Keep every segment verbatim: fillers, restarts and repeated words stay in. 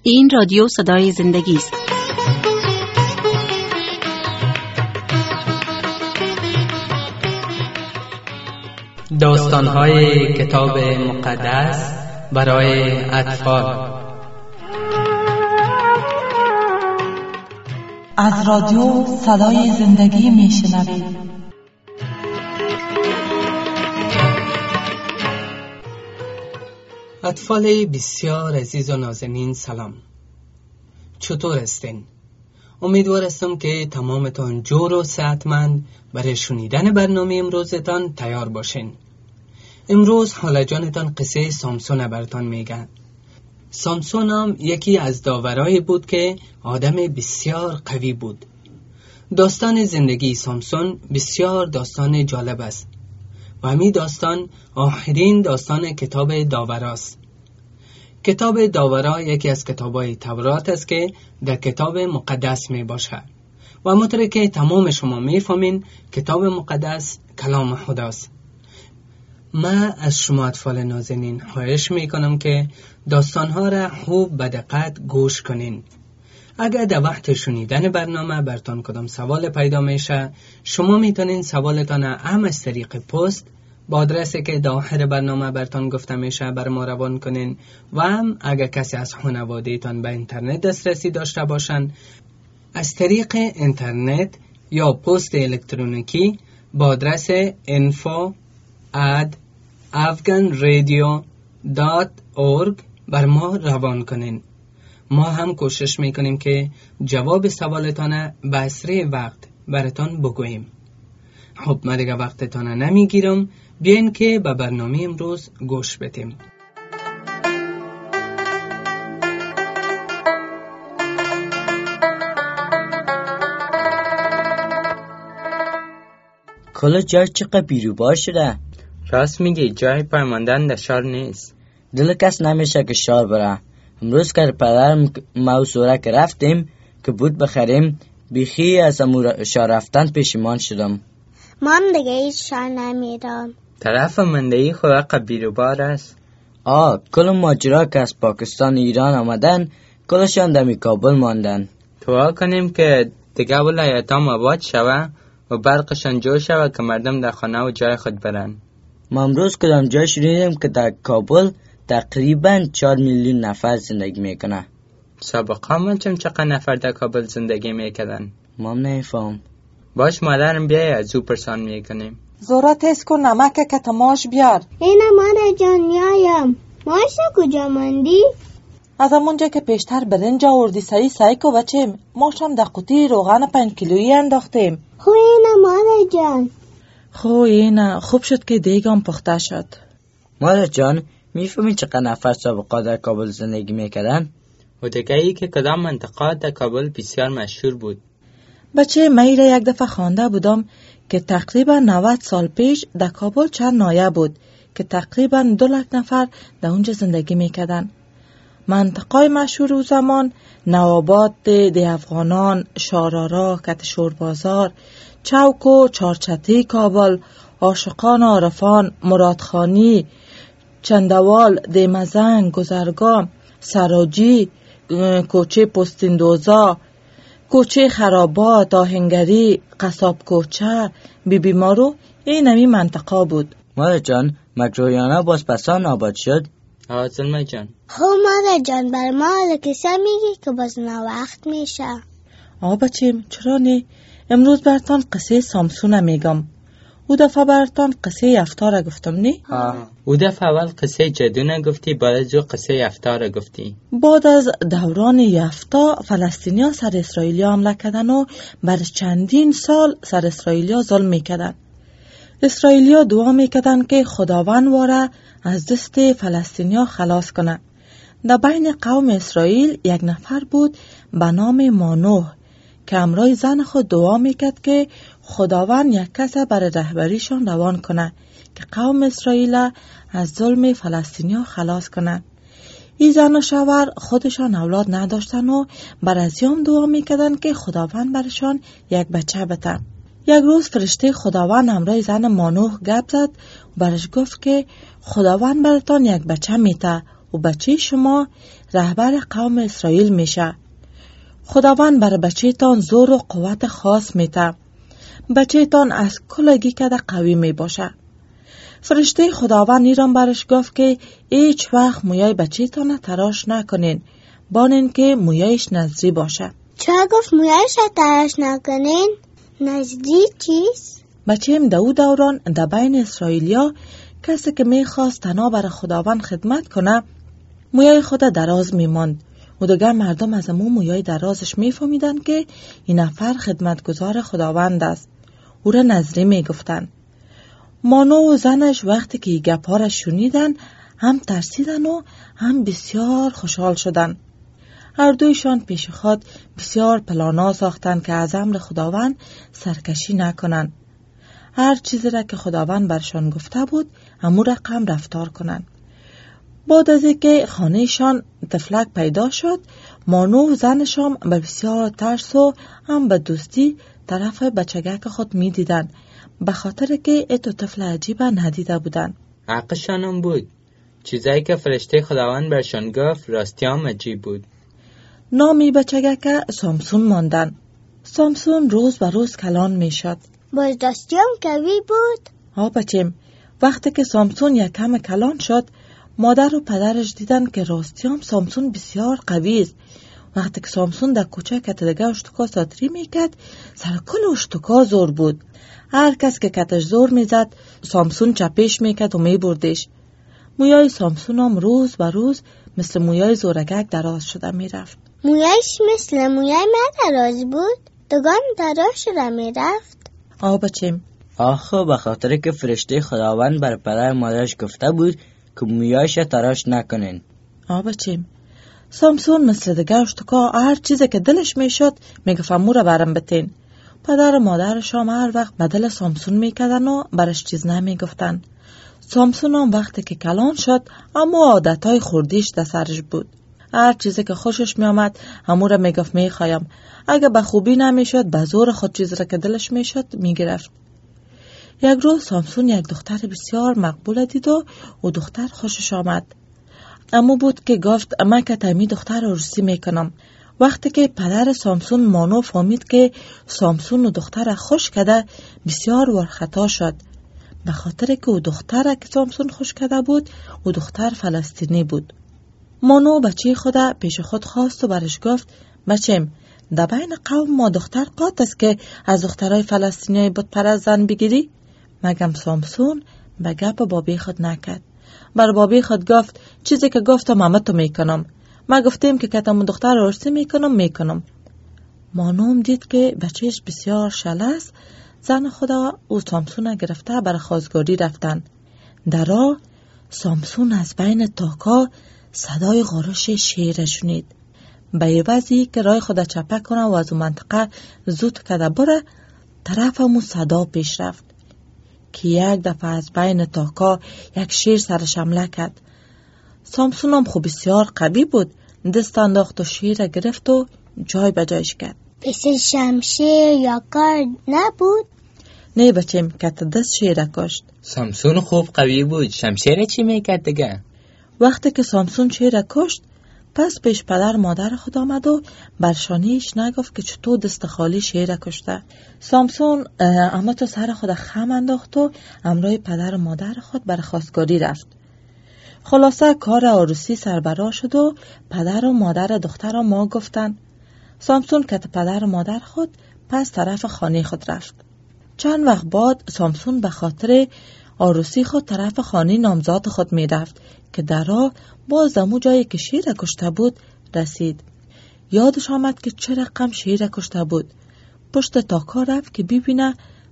این رادیو صدای زندگی است. داستان‌های کتاب مقدس برای اطفال از رادیو صدای زندگی میشنوید. اطفال بسیار عزیز و نازنین سلام. چطور هستین؟ امیدوار هستم که تمامتان جور و صحتمند برای شنیدن برنامه امروزتان تیار باشین. امروز حالا جانتان قصه سامسون براتان میگه. سامسون هم یکی از داورایی بود که آدم بسیار قوی بود. داستان زندگی سامسون بسیار داستان جالب است و همین داستان آخرین داستان کتاب داوراست. کتاب داورا یکی از کتابای تورات است که در کتاب مقدس می باشه و همونطور که تمام شما می فهمین کتاب مقدس کلام خداست. من از شما اطفال نازنین خواهش می کنم که داستانها را خوب به دقت گوش کنین. اگر در وقت شنیدن برنامه برتان کدام سوال پیدا میشه، شما میتونین سوالتان هم از طریق پست با آدرسی که در آخر برنامه برتان گفته میشه بر ما روان کنین و هم اگر کسی از خانواده‌تان به اینترنت دسترسی داشته باشن، از طریق اینترنت یا پست الکترونیکی با آدرس info at afghanradio dot org بر ما روان کنین. ما هم کوشش میکنیم که جواب سوالتان به اسرع وقت براتان بگوییم. خب من دیگه وقتتان نمیگیرم، بیاین که به برنامه امروز گوش بدیم. کلا جای چقدر بیروبار شده؟ راست میگی، جای پایماندن در شهر نیست. دل کس نمیشه که شهر بره. امروز که پدرم موسوره که رفتیم که بود بخریم، بیخی از امور شهر رفتن پشیمان شدم. من دیگه هیچ شهر نمیرم. طرف مندهی خدا بیروبار است. آه کل ماجرا که از پاکستان ایران آمدن کلشان دمی کابل ماندن. دعا کنیم که دیگه ولایتام آباد شوه و برقشان جو شوه که مردم در خانه و جای خود برن. ما امروز کدام جای شنیدیم که در کابل تقریباً چهار میلیون نفر زندگی میکنه. سابقا من چم چقدر نفر در کابل زندگی میکنن؟ ما هم نمیفهم. باش مادرم بیای از او پرسان میکنیم. زورا تست کن نمک که تماش بیار. اینه مادر جان میایم. ماشا کجا ماندی؟ از همونجا که پیشتر برنج آوردی سری سعی کو بچه. ماشم در قوطی روغن پنج کیلویی انداختیم. خو اینه مادر جان. خو اینه خوب شد که دیگم پخته شد. مادر جان میفهمی چقدر نفر سابقا در کابل زندگی میکردن؟ و دیگه ای که کدام منطقه در کابل بسیار مشهور بود. بچه من را یک دفعه خوانده بودم که تقریبا نود سال پیش در کابل چند نایه بود که تقریبا دو لک نفر در اونجا زندگی میکردن. منطقه مشهور او زمان نواباد ده افغانان، شارارا، کتشور بازار، چوک و چارچتی کابل، عاشقان عارفان، مرادخانی، چندوال، دیمزنگ، گذرگاه، سراجی، کوچه پستیندوزا، کوچه خرابات، آهنگری، قصاب کوچه، بی بی مارو، این همی منطقه بود. مادر جان مگرویانا باز پسان آباد شد؟ آه زلمه جان. خب مادر جان بر ما کسی میگی که باز نه وقت میشه. آه بچه چرا نه؟ امروز براتان قصه سامسون میگم. او دفعه براتان قصه یفتا را گفتم نه؟ ها او دفعه اول قصه جدو نگفتی، بعد از او قصه یفتا را گفتی. بعد از دوران یفتا فلسطینیا سر اسرائیلیا حمله کردن و بر چندین سال سر اسرائیلیا ظلم میکردن. اسرائیلیا دعا میکردن که خداوند واره از دست فلسطینیا خلاص کنه. در بین قوم اسرائیل یک نفر بود به نام مانوح که همراه زن خود دعا میکرد که خداوند یک کس برای رهبریشان روان کنه که قوم اسرائیل از ظلم فلسطینیا خلاص کنه. این زن و شوهر خودشان اولاد نداشتن و بر ازیام دعا میکردن که خداوند برشان یک بچه بده. یک روز فرشته خداوند همراه زن مانوح گپ زد و برش گفت که خداوند براتان یک بچه میده و بچه شما رهبر قوم اسرائیل میشه. خداوند بر بچه تان زور و قوت خاص میده. بچه تان از کلگی کده قوی می باشه. فرشته خداوند ایران برش گفت که هیچ وقت مویای بچه تان تراش نکنین، بانین که مویایش نظری باشه. چرا گفت مویایش تراش نکنین؟ نظری چیست؟ بچه ام دو دوران در بین اسرائیلیا کسی که میخواست تنها بر خداوند خدمت کنه مویای خود دراز میماند و دیگر مردم از امو مویای درازش میفهمیدن که این نفر خدمتگزار خداوند است. او را نظری میگفتن. مانو و زنش وقتی که گپ‌ها را شنیدن هم ترسیدن و هم بسیار خوشحال شدن. هر دویشان پیش خود بسیار پلانا ساختند که از امر خداوند سرکشی نکنند. هر چیزی را که خداوند برشان گفته بود همون رقم رفتار کنند. بعد از اینکه خانهشان تفلک پیدا شد، مانو و زنشان به بسیار ترس و هم به دوستی طرف بچگک خود می دیدن، به خاطر که اتو طفل عجیبه ندیده بودن. حقشان هم بود. چیزایی که فرشته خداوند برشان گفت راستی هم عجیب بود. نامی بچگک سامسون ماندن. سامسون روز به روز کلان می شد. باز راستی هم قوی بود؟ ها بچیم، وقتی که سامسون یک کم کلان شد، مادر و پدرش دیدن که راستی هم سامسون بسیار قوی است. وقتی که سامسون در کوچه کتدگه اشتکا ساتری میکرد، سر کل اشتکا زور بود. هر کس که کتش زور میزد، سامسون چپش میکرد و میبردش. مویای سامسون هم روز به روز مثل مویای زورگک دراز شده میرفت. مویایش مثل مویای من دراز بود؟ دگان دراز شده میرفت؟ آه بچیم. آخه به خاطر که فرشته خداوند بر پدر مادرش گفته بود که مویایش تراش نکنین. آه بچیم. سامسون مثل دیگه اشتکا هر چیزی که دلش میشد میگفت مو را برم بتین. پدر و مادرش هم هر وقت به دل سامسون میکردن و برش چیز نمیگفتن. سامسون هم وقتی که کلان شد اما عادتهای خوردیش در سرش بود. هر چیزی که خوشش میامد همو را میگفت میخوایم. اگه به خوبی نمیشد به زور خود چیز را که دلش میشد میگرفت. یک روز سامسون یک دختر بسیار مقبول دید و او دختر خوشش آمد. اما بود که گفت من که تمی دختر عروسی میکنم. وقتی که پدر سامسون مانو فهمید که سامسون و دختر خوش کده بسیار ورخطا شد، به خاطر که او دختر که سامسون خوش کده بود او دختر فلسطینی بود. مانو بچه خود پیش خود خواست و برش گفت بچم در بین قوم ما دختر قاط است که از دخترای فلسطینی بود پرست زن بگیری؟ مگم سامسون به گپ بابی خود نکرد. بر بابی خود گفت چیزی که گفتم همه تو میکنم. ما گفتیم که کتم دختر عروسی میکنم میکنم. مانوم دید که بچهش بسیار شل است. زن خدا او سامسون گرفته بر خواستگاری رفتن. در راه سامسون از بین تاکا صدای غارش شیر شنید. به عوضی که راه خدا چپه کنه و از اون منطقه زود کده بره، طرف همون صدا پیش رفت که یک دفعه از بین تاکا یک شیر سرش حمله کرد. سامسون هم خوب بسیار قوی بود، دست انداخت و شیر گرفت و جای به جایش کرد. مثل شمشیر یا کار نبود؟ نه بچم، که دست شیر کشت. سامسون خوب قوی بود، شمشیر چی میکرد دیگه؟ وقتی که سامسون شیر کشت، پس پیش پدر مادر خود آمد و برشانیش نگفت که چطور دست خالی شیر کشته. سامسون اما تو سر خود خم انداخت و همراه پدر و مادر خود بر خواستگاری رفت. خلاصه کار عروسی سربرا شد و پدر و مادر دختر ما گفتن. سامسون که پدر و مادر خود پس طرف خانه خود رفت. چند وقت بعد سامسون به خاطر عروسی خود طرف خانه نامزاد خود می رفت که در راه باز امو جایی که شیر کشته بود رسید. یادش آمد که چه رقم شیر کشته بود. پشت تاکا رفت که ببینه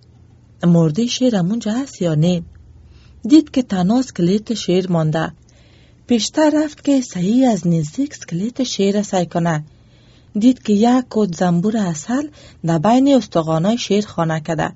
مرده شیر امونجا هست یا نه. دید که تنها اسکلت شیر مانده. پیشتر رفت که صحیح از نزدیک اسکلت شیر سعی کنه. دید که یک کود زنبور عسل در بین استخوانای شیر خانه کرده.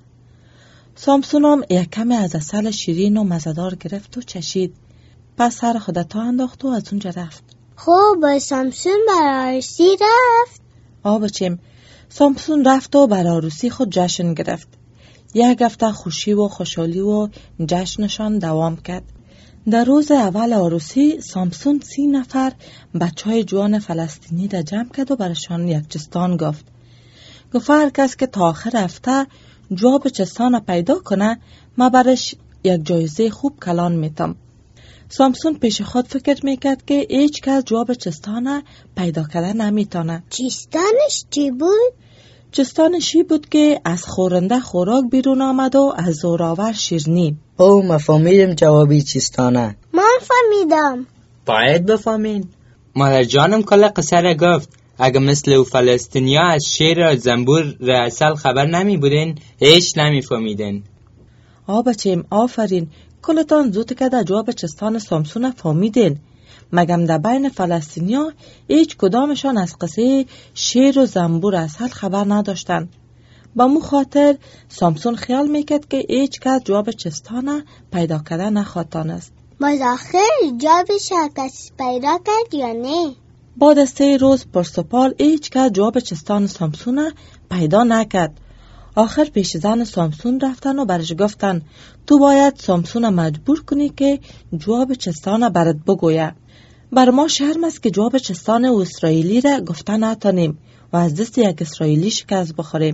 سامسون هم یک کمی از عسل شیرین و مزدار گرفت و چشید. پس سر خود تا انداخت و از اونجا رفت. خب با سامسون برای عروسی رفت؟ آه بچیم، سامسون رفت و برای عروسی خود جشن گرفت. یک هفته خوشی و خوشحالی و جشنشان دوام کرد. در روز اول عروسی سامسون سی نفر بچه های جوان فلسطینی را جمع کرد و برشان یک چستان گفت. گفت هر کس که تا آخر هفته جواب چستان پیدا کنه ما برش یک جایزه خوب کلان میتم. سامسون پیش خود فکر میکرد که هیچ کس جواب چستان پیدا کرده نمیتونه. چستانش چی بود؟ چستانشی بود که از خورنده خوراک بیرون آمد و از زوراور شیرنی. او مفهمیدم جوابی چستانه. من فهمیدم. باید بفهمین. مادر جانم کل قصه را گفت. اگه مثل او فلسطینیا از شیر و زنبور را اصل خبر نمی بودین هیچ نمی فهمیدین. آ بچیم آفرین، کلتان زود که در جواب چستان سامسون فهمیدین. مگم در بین فلسطینیا هیچ کدامشان از قصه شیر و زنبور اصل خبر نداشتن. با مو خاطر سامسون خیال میکرد که هیچ کس جواب چستان پیدا کرده نخواهد است. باز آخر جوابش کسی پیدا کرد یا نه؟ بعد از سه روز پرسپال هیچ کس جواب چستان سامسون پیدا نکرد. آخر پیش زن سامسون رفتن و برش گفتن تو باید سامسون مجبور کنی که جواب چستان برات بگویه. بر ما شرم است که جواب چستان او اسرائیلی را گفتن نتانیم و از دست یک اسرائیلی شکست بخوریم.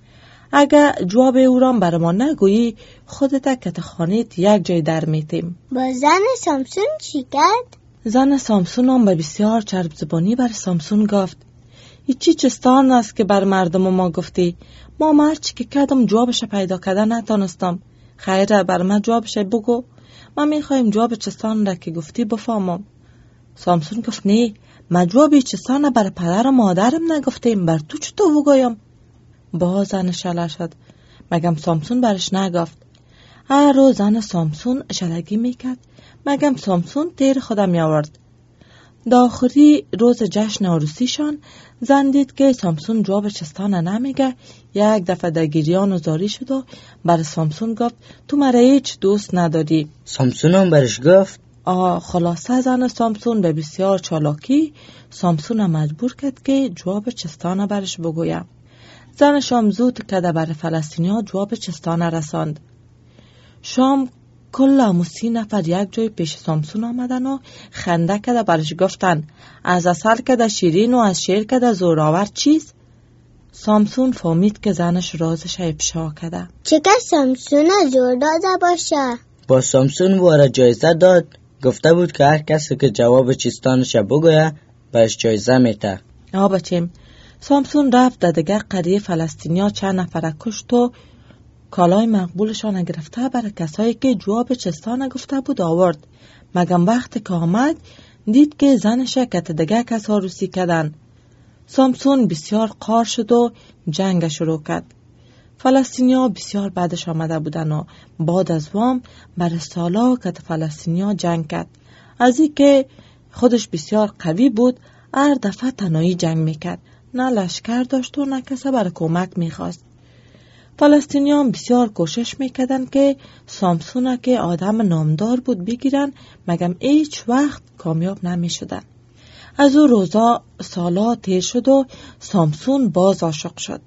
اگر جواب او را بر ما نگویی خودت کت خانیت یک جای در میتیم. با زن سامسون چی کرد؟ زن سامسون هم به بسیار چرب زبانی بر سامسون گفت ایچی چستان است که بر مردم ما گفتی؟ ما مرچی که کردم جوابش پیدا کردن نتانستم. خیره بر من جوابش بگو، ما میخوایم جواب چستان را که گفتی بفهمم. سامسون گفت نه، ما جواب چستان بر پدر و مادرم نگفتیم، بر تو چطور بگویم؟ باز زن شله شد. مگم سامسون برش نگفت. هر روز زن سامسون شلگی میکرد. مگم سامسون تیر خودم میآورد. داخلی روز جشن عروسیشان زن دید که سامسون جواب چستان نمیگه. یک دفعه در گریان و زاری شد و بر سامسون گفت تو مرا هیچ دوست نداری. سامسون هم برش گفت. آه خلاصه زن سامسون به بسیار چالاکی سامسون مجبور کرد که جواب چستان برش بگویه. زن شام زود که بر فلسطینیا جواب چستان رساند. شام کل موسی نفر یک جای پیش سامسون آمدن و خنده کده برش گفتن از اصل کده شیرین و از شیر کده زوراور چیز؟ سامسون فهمید که زنش رازش افشا کده. چکه سامسون زور داده باشه؟ با سامسون وارد جایزه داد. گفته بود که هر کسی که جواب چستانش بگویه برش جایزه میته. آ بچیم سامسون رفت در دیگر قریه فلسطینیا چند نفر کشت و کالای مقبولشان گرفته برای کسایی که جواب چستان گفته بود آورد. مگم وقت که آمد دید که زنش کت دیگر کس عروسی کردن. سامسون بسیار قار شد و جنگ شروع کرد. فلسطینیا بسیار بعدش آمده بودن و بعد از وام بر سالا کت فلسطینیا جنگ کرد. از این که خودش بسیار قوی بود هر دفعه تنهایی جنگ میکرد. نه لشکر داشت و نه کسی برای کمک میخواست. فلسطینیان بسیار کوشش میکردن که سامسون که آدم نامدار بود بگیرن مگم هیچ وقت کامیاب نمیشدن. از او روزا سالا تیر شد و سامسون باز عاشق شد.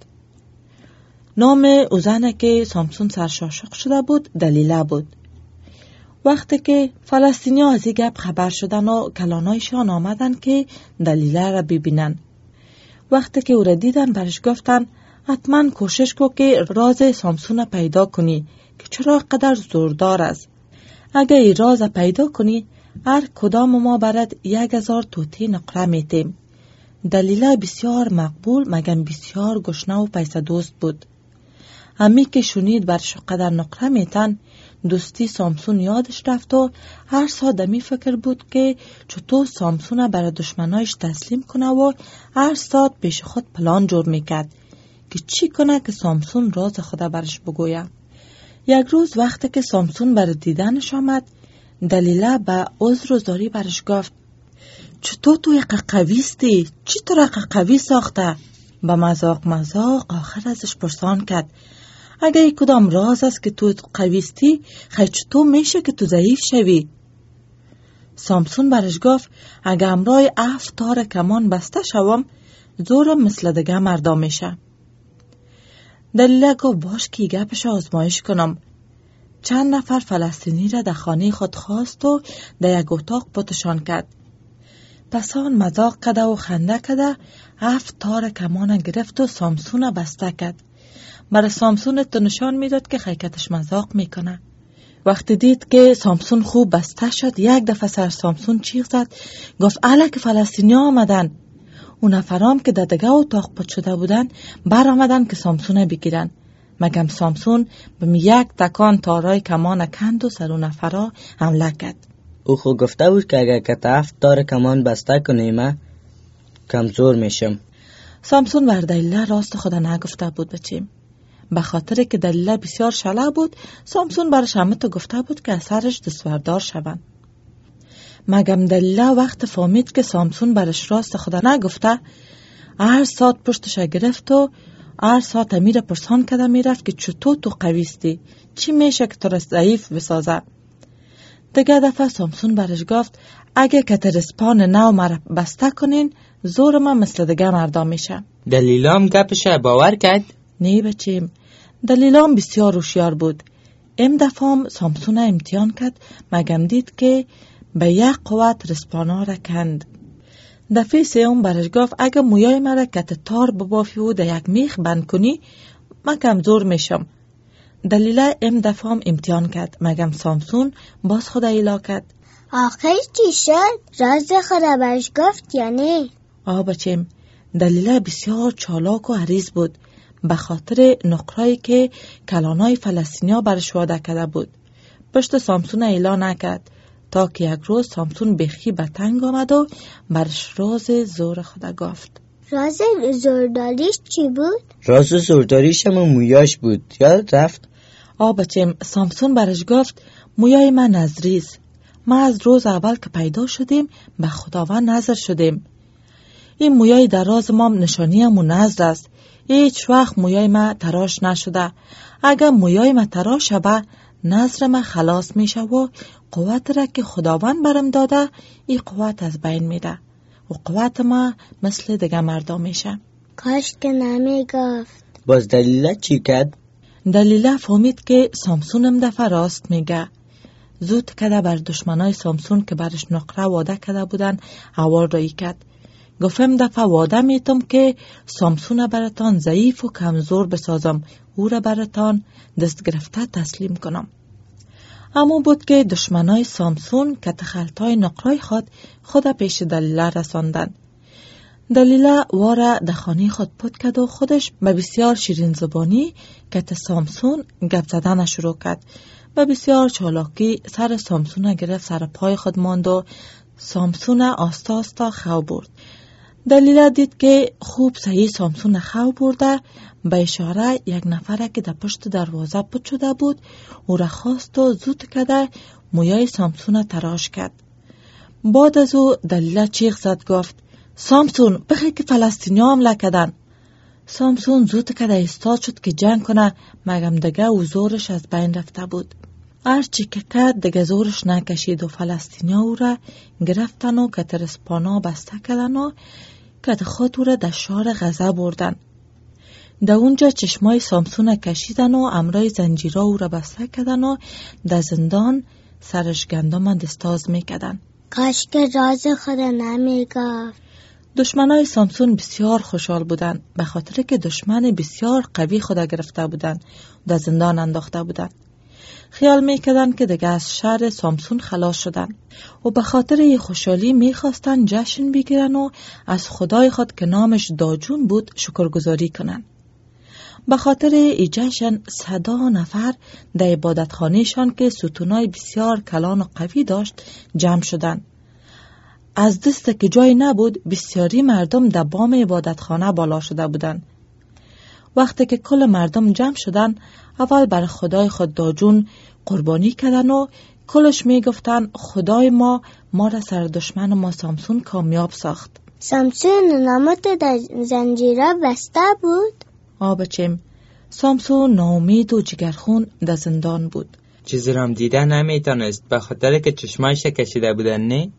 نام او زنه که سامسون سرش عاشق شده بود دلیله بود. وقتی که فلسطینیان از این گپ خبر شدن و کلانایشان آمدن که دلیله را ببینن. وقتی که او را دیدن برش گفتن حتما کوشش کو که راز سامسون پیدا کنی که چرا قدر زوردار است. اگه ای راز پیدا کنی هر کدام ما برد یک هزار توتی نقره میتیم. دلیله بسیار مقبول مگم بسیار گشنه و پیسه دوست بود. همی که شنید برش قدر نقره میتن دوستی سامسون یادش رفت و هر ساعت می فکر بود که چطور سامسون برای دشمنایش تسلیم کنه و هر ساعت پیش خود پلان جور میکرد که چی کنه که سامسون راز خدا برش بگویه. یک روز وقتی که سامسون برای دیدنش آمد دلیله به عذر و زاری برش گفت چطور تو یک قویستی؟ چی تو را قوی ساخته؟ به مذاق مذاق آخر ازش پرسان کرد اگه یک کدام راز است که تو قویستی خیلی چطور میشه که تو ضعیف شوی؟ سامسون برش گفت اگه امرای هفت تار کمان بسته شوم زورم مثل دیگه مردا میشه. دلیله گفت باش که گپش آزمایش کنم. چند نفر فلسطینی را در خانه خود خواست و در یک اتاق پتشان کرد. پس آن مذاق کرده و خنده کرده هفت تار کمان گرفت و سامسون بسته کرد. برای سامسون تو نشان میداد که حقیقتش مذاق میکنه. وقتی دید که سامسون خوب بسته شد، یک دفعه سر سامسون چیغ زد، گفت اله که فلسطینی آمدن. اون نفرام که در دیگه اتاق پت شده بودن بر آمدن که سامسون بگیرن. مگم سامسون به یک تکان تارای کمان کند و سر اون نفرا حمله کرد. او خود گفته بود که اگر که هفت تار کمان بسته کنیم کمزور میشم. سامسون بر دلیله راست خدا نگفته بود بچیم. به خاطر که دلیله بسیار شله بود، سامسون برش همه تو گفته بود که اثرش دستوردار شوند. مگم دلیله وقت فهمید که سامسون برش راست خدا نگفته، هر ساعت پشتش گرفت و هر ساعت امیر پرسان کده میرفت که چطور تو قویستی، چی میشه که تو را ضعیف بسازه. دیگه دفعه سامسون برش گفت اگه کترسپان نو مرا بسته کنین زور من مثل دیگه مردا میشه. دلیلام گپش باور کرد؟ نه بچیم، دلیلام بسیار هوشیار بود. ام دفعه سامسون امتحان کرد، مگم دید که به یک قوت رسپانا را کند. دفعه سوم برش گفت اگه مویای مرا کت تار ببافی و در یک میخ بند کنی من کمزور میشم. دلیله ام دفعه هم امتحان کرد، مگم سامسون باز خود ایلا کرد. آخر چی شد؟ راز خدا برش گفت یا نه؟ آه بچیم، دلیله بسیار چالاک و عریض بود، به خاطر نقرایی که کلانای فلسطینیا برش وعده کرده بود. پشت سامسون ایلا نکرد تا که یک روز سامسون بخی به تنگ آمد و برش راز زور خدا گفت. راز زورداریش چی بود؟ راز زورداریش هم مویاش بود، یاد رفت؟ آه بچیم، سامسون برش گفت مویای من نظریست. ما از روز اول که پیدا شدیم به خداوند نظر شدیم. این مویای در راز ما نشانی همون نظر است. هیچ وقت مویای ما تراش نشده. اگر مویای ما تراش شده نظر ما خلاص میشه و قوت را که خداوند برم داده این قوت از بین میده و قوت ما مثل دیگه مردا میشه. کاش که نمی گفت. باز دلیله چی کرد؟ دلیله فهمید که سامسون هم دفعه راست میگه. زود کده بر دشمنای سامسون که برش نقره وعده کده بودن هوار رایی کرد. گفتم دفعه وعده میتم که سامسون براتان ضعیف و کمزور بسازم، او را براتان دست گرفته تسلیم کنم. اما بود که دشمنای سامسون که تخلطای نقرای خود خود پیش دلیله رساندن. دلیله واره در خانه خود پت کرد و خودش به بسیار شیرین زبانی که تا سامسون گپ زدن شروع کرد. به بسیار چالاکی سر سامسون گرفت، سر پای خود ماند و سامسون آستا آستا خو برد. دلیله دید که خوب صحیح سامسون خو برده، به اشاره یک نفره که در پشت دروازه پت شده بود او را خواست و زود کده مویای سامسون تراش کرد. بعد از او دلیله چیغ زد گفت سامسون بخی که فلسطینی حمله کردن. سامسون زود کده ایستاد شد که جنگ کنه، مگم دیگه او زورش از بین رفته بود. هرچی که کرد دیگه زورش نکشید و فلسطینی او را گرفتن و کتر اسپانا بسته کردن و کت خود او را در شهر غزه بردن. در اونجا چشمای سامسون کشیدن و امرای زنجیرا او را بسته کردن و در زندان سرش گندم دستاز میکردن. کاش که راز خدا نمیگفت. دشمنای سامسون بسیار خوشحال بودند به خاطر که دشمن بسیار قوی خدا گرفته بودند و در زندان انداخته بودند. خیال میکردن که دیگه از شر سامسون خلاص شدن و به خاطر این خوشحالی میخواستن جشن بگیرن و از خدای خود که نامش داجون بود شکرگزاری کنن. به خاطر این جشن صدا نفر در عبادتخانهشان که ستونای بسیار کلان و قوی داشت جمع شدن. از دست که جای نبود بسیاری مردم در بام عبادتخانه بالا شده بودن. وقتی که کل مردم جمع شدن اول بر خدای خود داجون قربانی کردن و کلش می گفتن خدای ما ما را سر دشمن ما سامسون کامیاب ساخت. سامسون نامت در زنجیره بسته بود؟ آ بچیم، سامسون ناامید و جگرخون در زندان بود. چیزی رام دیده نمیتونست به خاطر که چشمایش کشیده بودن نه؟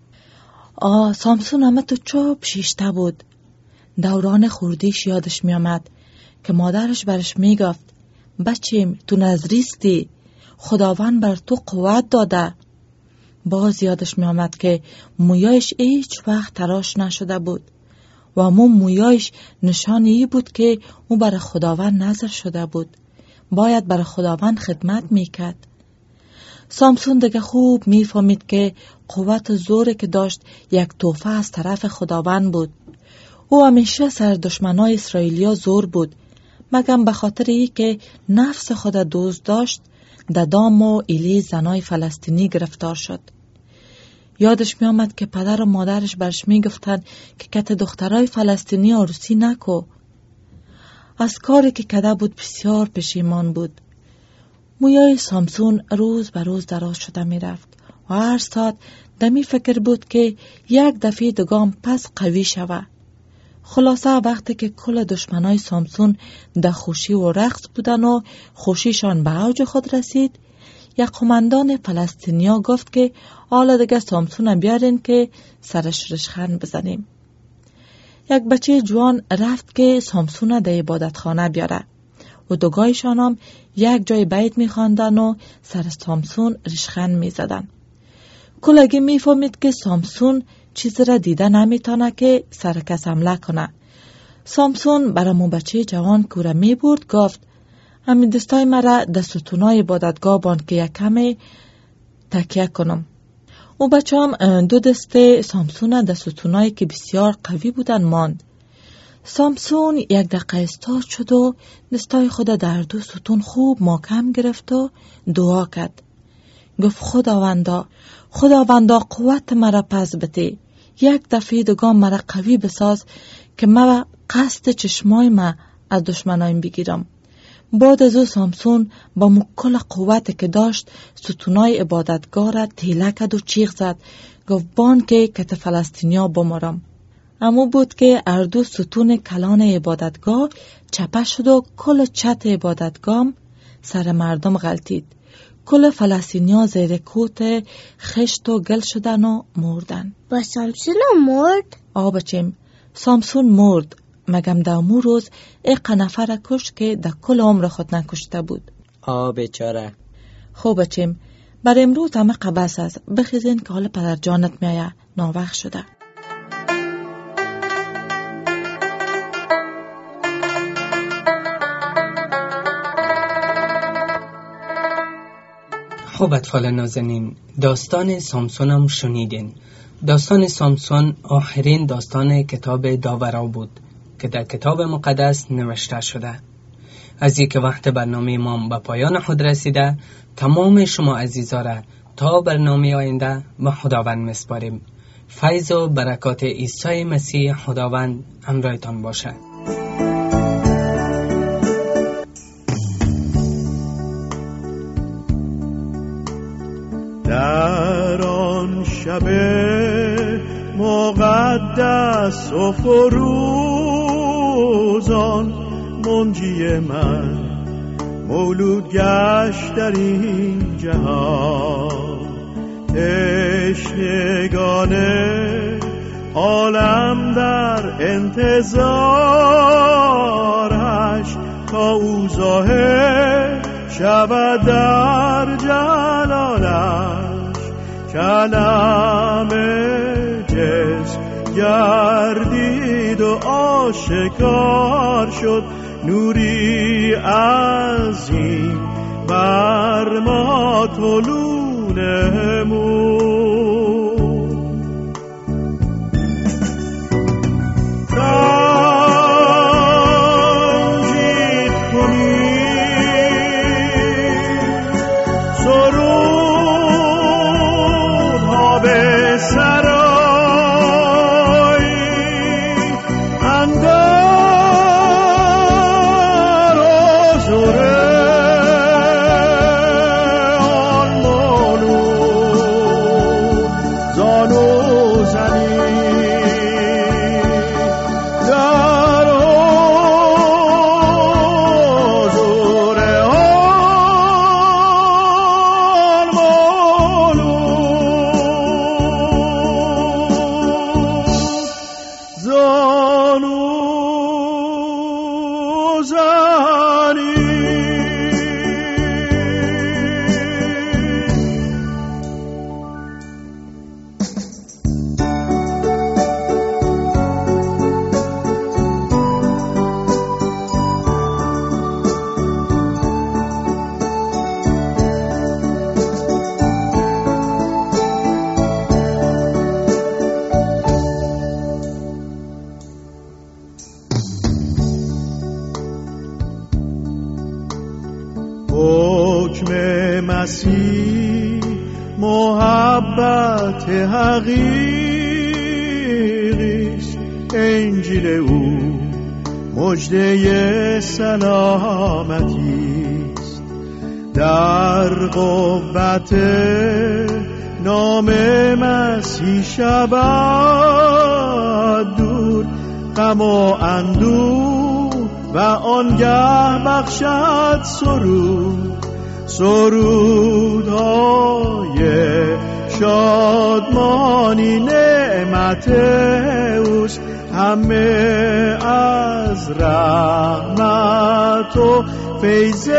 آ سامسون همه تو چوب شیشته بود. دوران خوردیش یادش می آمد که مادرش برش می گفت بچیم تو نظریستی، خداوند بر تو قوت داده. باز یادش می آمد که مویایش هیچ وقت تراش نشده بود و امو مویایش نشانی ای بود که او برای خداوند نظر شده بود. باید برای خداوند خدمت می کرد. سامسون دیگه خوب می فهمید که قوت زوری که داشت یک تحفه از طرف خداوند بود. او همیشه سر دشمنای اسرائیلیا زور بود، مگم به خاطر ای که نفس خود دوست داشت ددام و ایلی زنای فلسطینی گرفتار شد. یادش می آمد که پدر و مادرش برش می گفتن که کت دخترای فلسطینی عروسی نکو. از کاری که کده بود بسیار پشیمان بود. مویای سامسون روز به روز دراز شده می رفت و هر ساعت دمی فکر بود که یک دفعه دگام پس قوی شوه. خلاصه وقتی که کل دشمنای سامسون در خوشی و رقص بودن و خوشیشان به اوج خود رسید، یک قماندان فلسطینیا گفت که حالا دیگه سامسون بیارین که سرش رشخند بزنیم. یک بچه جوان رفت که سامسون در عبادتخانه بیاره و دوگایشان هم یک جای بیت میخواندن و سر سامسون رشخند میزدن. کلگی میفهمید که سامسون چیز را دیده نمیتونه که سر کس حمله کنه. سامسون برامو بچه جوان کوره می برد گفت همین دستای مرا در ستونای عبادتگاه بان که یک کمی تکیه کنم. او بچه هم دو دسته سامسون در ستونایی که بسیار قوی بودن ماند. سامسون یک دقیقه استاد شد و دستای خود در دو ستون خوب محکم گرفت و دعا کرد. گفت خداوندا خداوندا قوت مرا پس بده، یک دفعه دگاه مرا قوی بساز که ما قصد چشمای ما از دشمنایم بگیرم. بعد از او سامسون با مکل قوت که داشت ستونای عبادتگاه را تیله کرد و چیغ زد. گفت بان که کت فلسطینیا بمارم. امو بود که اردو ستون کلان عبادتگاه چپه شد و کل چت عبادتگاه سر مردم غلطید. کل فلسطینیا زیر کوت خشت و گل شدن و مردن. با سامسون مرد؟ آه بچیم، سامسون مرد، مگم در امو روز ایق نفر کشت که در کل عمر خود نکشته بود. آه بیچاره. خوب بچیم، بر امروز همه قبس است. بخیزین که حال پدر جانت میایه، ناوقت شده. خب اطفال نازنین، داستان سامسون هم شنیدین. داستان سامسون آخرین داستان کتاب داورا بود که در کتاب مقدس نوشته شده. از یک وقت برنامه ما به پایان خود رسیده، تمام شما عزیزا را تا برنامه آینده به خداوند میسپاریم. فیض و برکات عیسی مسیح خداوند همراهتان باشه. در آن شب مقدس و فروزان منجی من مولود گشت در این جهان. تشنگان عالم در انتظارش تا او ظاهر شود در جلالش. کلم جسم گردید و آشکار شد، نوری عظیم بر ما طلوع نمود. تمجید کنید سرودها به سرای اندر حضور زانی حکم مسیح محبت حقیقیست، انجیل او مژده سلامتیست. در قوت نام مسیح شود دور غم و اندوه و آنگه بخشد سرود، سرودهای شادمانی نعمت اوست، همه از رحمت و فیض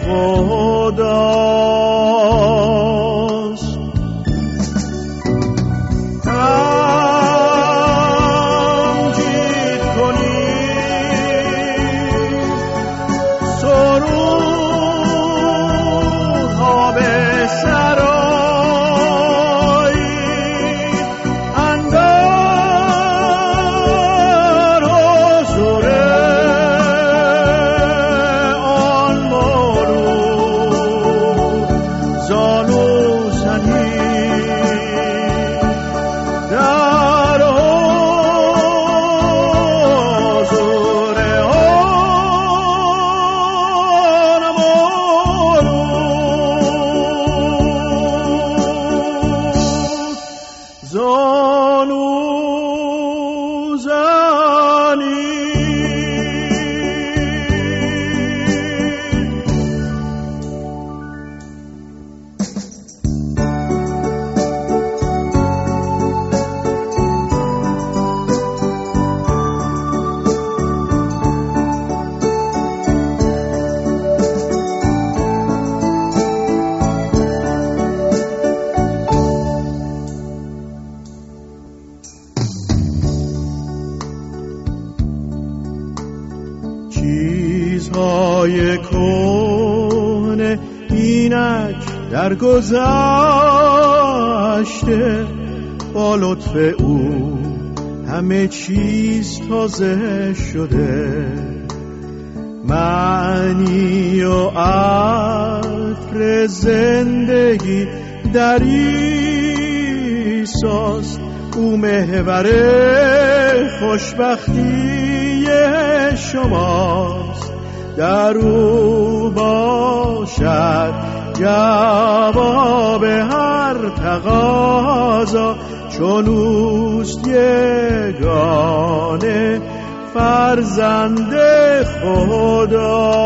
خداست. تمجید کنید سرودها به سرایی، اندر حضور آن مرود زان و زنی، در حضور آن مرود زان و زنی. چیزهای کهنه اینک در گذشته، با لطف او همه چیز تازه شده. معنی و عطر زندگی در عیسی‌ست، او محور خوشبختی شماست. در او باشد جواب هر تقاضا، چون اوست یگانه فرزند خدا.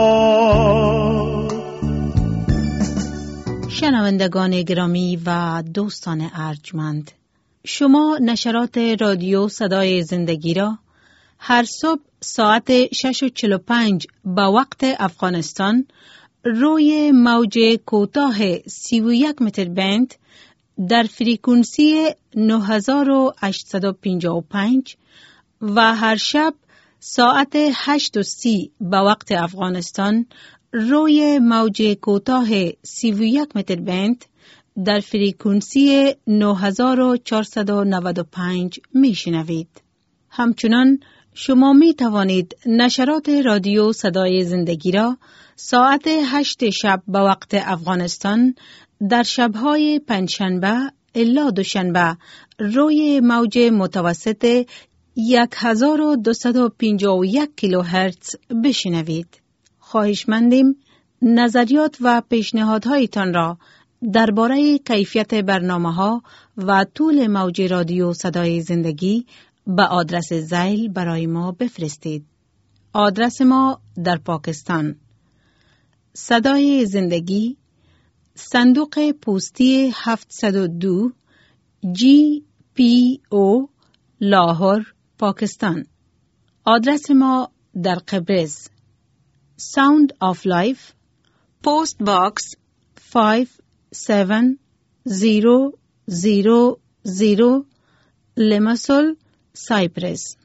شنوندگان گرامی و دوستان ارجمند، شما نشرات رادیو صدای زندگی را هر صبح ساعت شش و چهل و پنج با وقت افغانستان روی موج کوتاه سی و یک متر بند در فریکونسی نه هزار و هشتصد و پنجاه و پنج و هر شب ساعت هشت و سی با وقت افغانستان روی موج کوتاه سی و یک متر بند در فریکونسی نه هزار و چهارصد و نود و پنج می شنوید. همچنان شما می توانید نشرات رادیو صدای زندگی را ساعت هشت شب به وقت افغانستان در شبهای پنجشنبه الی دوشنبه روی موج متوسط هزار و دویست و پنجاه و یک کیلوهرتز بشنوید. خواهشمندیم نظریات و پیشنهادهایتان را درباره کیفیت برنامه‌ها و طول موج رادیو صدای زندگی به آدرس زیل برای ما بفرستید. آدرس ما در پاکستان: صدای زندگی، صندوق پستی هفتصد و دو، جی پی او، لاهور، پاکستان. آدرس ما در قبرس: Sound of Life, Post Box five seven zero zero zero, Limassol, Cyprus.